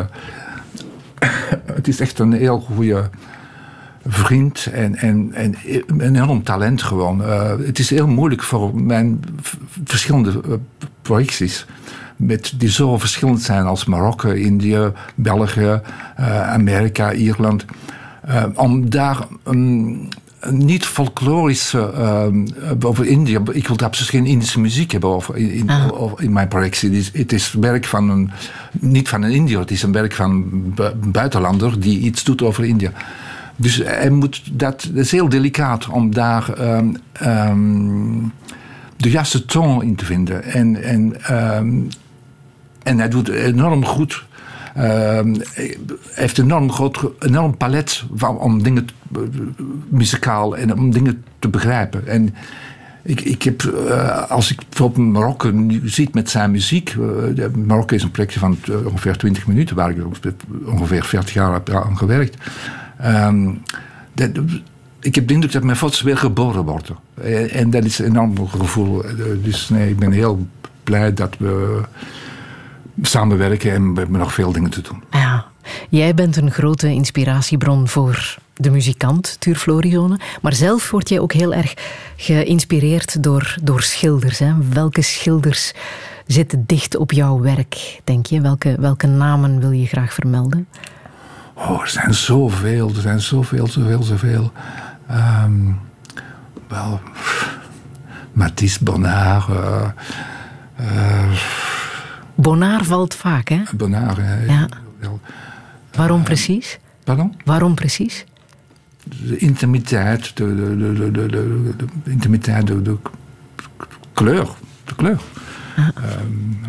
het is echt een heel goede vriend en, en, en een enorm talent gewoon. Uh, het is heel moeilijk voor mijn verschillende uh, projecties. Met, die zo verschillend zijn als Marokko, Indië, België, uh, Amerika, Ierland. Uh, om daar um, niet folklorische uh, over Indië. Ik wil absoluut geen Indische muziek hebben over, in, ah. over, in mijn projectie. Het is, het is werk van een, niet van een Indiër, het is een werk van een buitenlander die iets doet over Indië. Dus hij moet dat, dat is heel delicaat om daar um, um, de juiste toon in te vinden. En, en, um, en hij doet enorm goed. hij heeft een enorm groot, enorm palet van, om dingen te, muzikaal en om dingen te begrijpen. En ik, ik heb, uh, als ik bijvoorbeeld Marokko nu ziet met zijn muziek. Uh, Marokko is een plekje van uh, ongeveer twintig minuten, waar ik ongeveer veertig jaar heb aan gewerkt. Um, dat, ik heb de indruk dat mijn foto's weer geboren worden. En, en dat is een enorm gevoel. Dus nee, ik ben heel blij dat we samenwerken en we hebben nog veel dingen te doen. Ja, jij bent een grote inspiratiebron voor de muzikant Tuur Florizone, maar zelf word jij ook heel erg geïnspireerd door, door schilders. Hè? Welke schilders zitten dicht op jouw werk, denk je? Welke, welke namen wil je graag vermelden? Oh, er zijn zoveel, er zijn zoveel, zoveel, zoveel. Um, wel, Matisse, Bonnard. Uh, uh, Bonnard valt vaak, hè? Bonnard, hè. Ja. Wel, Waarom uh, precies? Pardon? Waarom precies? De intimiteit, de, de, de, de, de, de intimiteit, de, de kleur. De kleur. Ah. Um,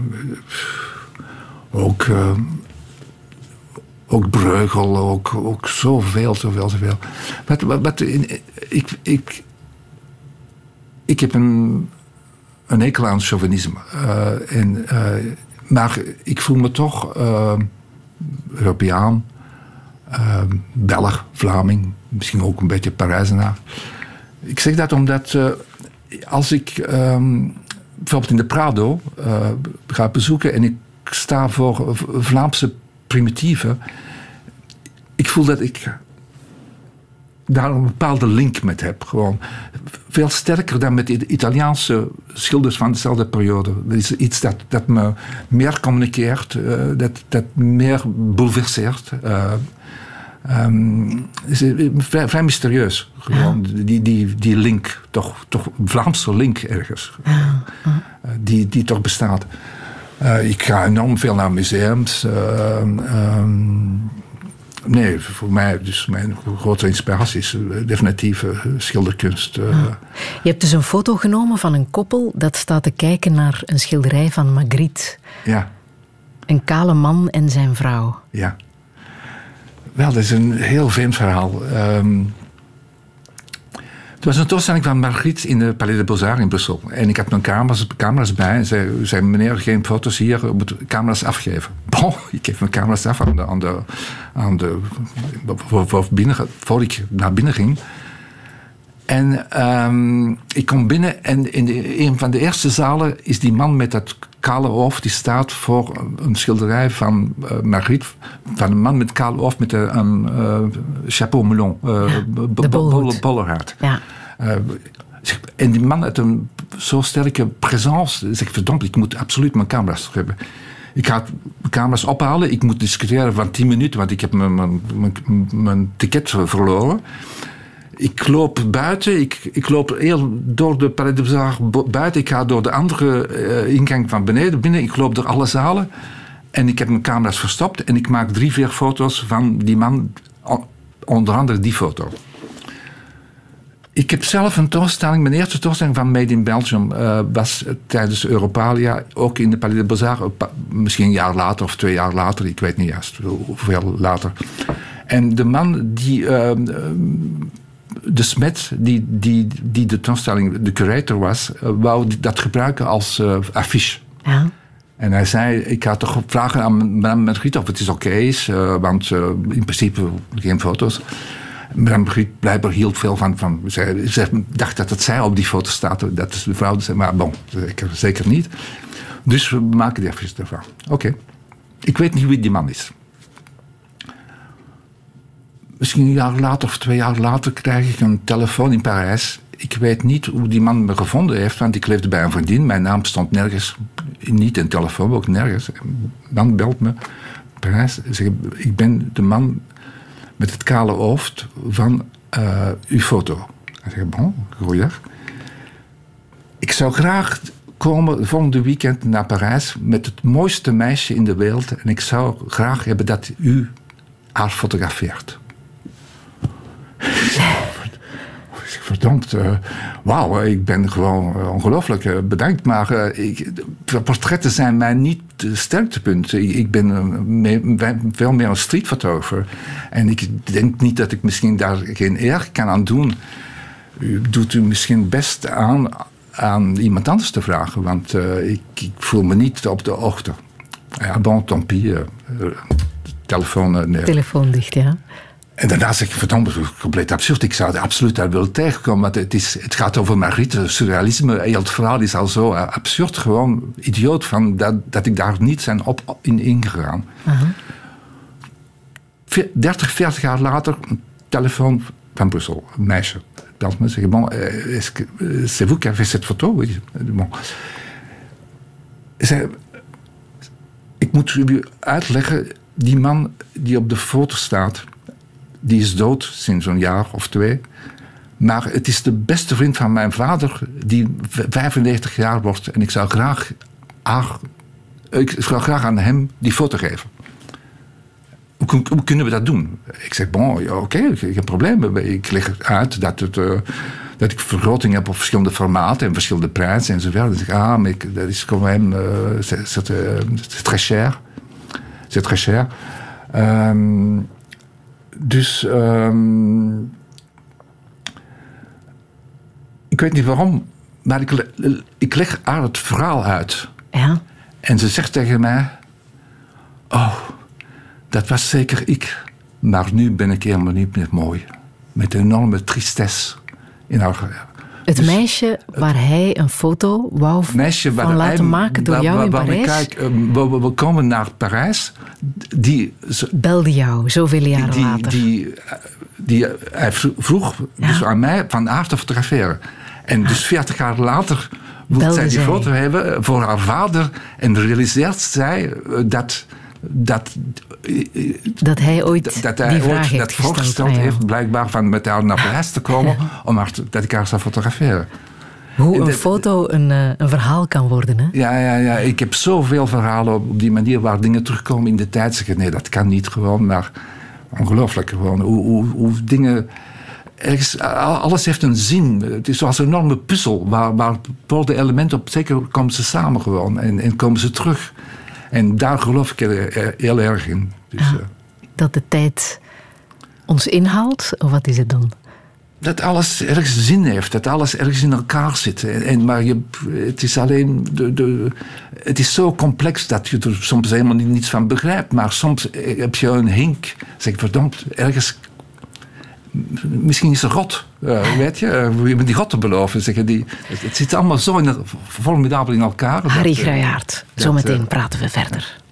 ook... Uh, Ook Breugel, ook, ook zoveel, zoveel, zoveel. Wat, wat, wat, ik, ik, ik heb een, een hekel aan chauvinisme. Uh, en, uh, maar ik voel me toch uh, Europeaan, uh, Belg, Vlaming, misschien ook een beetje Parijzenaar. Ik zeg dat omdat uh, als ik um, bijvoorbeeld in de Prado uh, ga bezoeken en ik sta voor Vlaamse primitieven. Ik voel dat ik daar een bepaalde link met heb. Gewoon veel sterker dan met de Italiaanse schilders van dezelfde periode. Dat is iets dat, dat me meer communiceert, uh, dat, dat meer bouleverseert. Uh, um, is vrij, vrij mysterieus. Gewoon, ja. die, die, die link, toch, toch een Vlaamse link ergens. Ja. Uh, die, die toch bestaat. Uh, ik ga enorm veel naar museums. Uh, um, nee, voor mij, dus mijn grote inspiratie is uh, definitief uh, schilderkunst. Uh. Ah. Je hebt dus een foto genomen van een koppel dat staat te kijken naar een schilderij van Magritte. Ja. Een kale man en zijn vrouw. Ja. Wel, dat is een heel vreemd verhaal. Um, Het was een toestelling van Magritte in de Palais de Beaux-Arts in Brussel. En ik had mijn camera's, camera's bij. En zei, zei, meneer, geen foto's hier, je moet camera's afgeven. Bon, ik geef mijn camera's af aan de, aan de, aan de, voor, voor binnen, voor ik naar binnen ging. En um, ik kom binnen en in de, een van de eerste zalen is die man met dat kale hoofd, die staat voor een schilderij van uh, Magritte, van een man met kale hoofd met een, een uh, chapeau melon, uh, ja, de bolhoed. bollerhaard. Ja. Uh, en die man had een zo sterke presence. Zeg, verdomd, ik moet absoluut mijn camera's hebben. Ik ga mijn camera's ophalen. Ik moet discussiëren van tien minuten, want ik heb mijn, mijn, mijn, mijn ticket verloren. Ik loop buiten. Ik, ik loop heel door de Palais de Beaux-Arts buiten. Ik ga door de andere uh, ingang van beneden binnen. Ik loop door alle zalen. En ik heb mijn camera's verstopt. En ik maak drie, vier foto's van die man. Onder andere die foto. Ik heb zelf een toonstelling, mijn eerste toonstelling van Made in Belgium uh, was tijdens Europalia, ook in de Palais de Beaux-Arts, misschien een jaar later of twee jaar later, ik weet niet juist hoeveel later. En de man die, uh, de Smet, die, die, die de toonstelling, de curator was, uh, wou dat gebruiken als uh, affiche. Ja. En hij zei, ik ga toch vragen aan Madame Magritte of het is oké is, uh, want uh, in principe geen foto's. Madame Magritte blijkbaar hield veel van. van zij, zij dacht dat het zij op die foto staat. Dat is de vrouw. Maar bon, zeker, zeker niet. Dus we maken die even ervan. Oké. Okay. Ik weet niet wie die man is. Misschien een jaar later of twee jaar later krijg ik een telefoon in Parijs. Ik weet niet hoe die man me gevonden heeft, want ik leefde bij een vriendin. Mijn naam stond nergens. Niet in telefoon, ook nergens. Een man belt me. Parijs. Zegt, ik ben de man met het kale hoofd van uh, uw foto. Hij zegt, bon, goeiedag. Ik zou graag komen volgende weekend naar Parijs met het mooiste meisje in de wereld. En ik zou graag hebben dat u haar fotografeert. verdomd, uh, wauw, ik ben gewoon uh, ongelooflijk uh, bedankt. Maar uh, ik, portretten zijn mij niet het sterktepunt. Ik, ik ben uh, me, veel meer een streetfotografer. En ik denk niet dat ik misschien daar geen eer kan aan doen. U doet u misschien best aan aan iemand anders te vragen. Want uh, ik, ik voel me niet op de hoogte. Ja, bon, tant pis. Uh, uh, telefoon, uh, nee. Telefoon dicht, ja. En daarna zeg ik, verdomd, compleet absurd. Ik zou er absoluut daar willen tegenkomen. Want het, is, het gaat over Margriet, surrealisme. Heel het verhaal is al zo absurd, gewoon idioot. Van dat, dat ik daar niet zijn op in ingegaan. Uh-huh. dertig, veertig jaar later, een telefoon van Brussel. Een meisje belt me en zegt, bon, est-ce que c'est vous qui avez cette photo? Oui. Bon. Zij, ik moet u uitleggen, die man die op de foto staat, die is dood sinds een jaar of twee. Maar het is de beste vriend van mijn vader, die vijfennegentig jaar wordt. En ik zou graag, haar, ik zou graag aan hem die foto geven. Hoe, hoe kunnen we dat doen? Ik zeg, bon, ja, oké, okay, geen probleem. Ik leg uit dat, het, uh, dat ik vergroting heb op verschillende formaten en verschillende prijzen enzovoort. Dan zeg ik, ah, maar ik, dat is gewoon, uh, c'est, c'est, uh, c'est très cher. C'est très cher. Um, Dus um, ik weet niet waarom, maar ik, ik leg haar het verhaal uit. Ja. En ze zegt tegen mij, oh, dat was zeker ik. Maar nu ben ik helemaal niet meer mooi. Met een enorme tristesse in haar. Het dus, meisje waar uh, hij een foto wou meisje van laten hij, maken door waar, jou in waar, waar Parijs? Kijk, uh, we, we komen naar Parijs. Die belde jou, zoveel jaren die, later. Die, die, hij vroeg ja. dus aan mij van haar te fotograferen. En dus veertig jaar later wil zij die zij. foto hebben voor haar vader. En realiseert zij dat... Dat, dat hij ooit dat hij die vraag ooit heeft dat voorgesteld heeft, blijkbaar van met haar naar Parijs te komen, om haar te, dat ik haar zou fotograferen. Hoe een dat, foto een, een verhaal kan worden, hè? Ja, ja, ja, ik heb zoveel verhalen op die manier waar dingen terugkomen in de tijd. Zeg, nee, dat kan niet gewoon, maar ongelooflijk gewoon. Hoe, hoe, hoe dingen... Ergens, alles heeft een zin. Het is zoals een enorme puzzel, waar, waar bepaalde elementen op, zeker komen ze samen gewoon en, en komen ze terug. En daar geloof ik heel erg in. Dus, ja, dat de tijd ons inhaalt, of wat is het dan? Dat alles ergens zin heeft, dat alles ergens in elkaar zit. En, maar je, het is alleen... De, de, het is zo complex dat je er soms helemaal niets van begrijpt. Maar soms heb je een hink. Zeg, verdomd, ergens... Misschien is er God, uh, weet je. Uh, die God te beloven. Zeggen, die, het, het zit allemaal zo in, formidabel in elkaar. Harry Gruijaert, zometeen uh, praten we verder.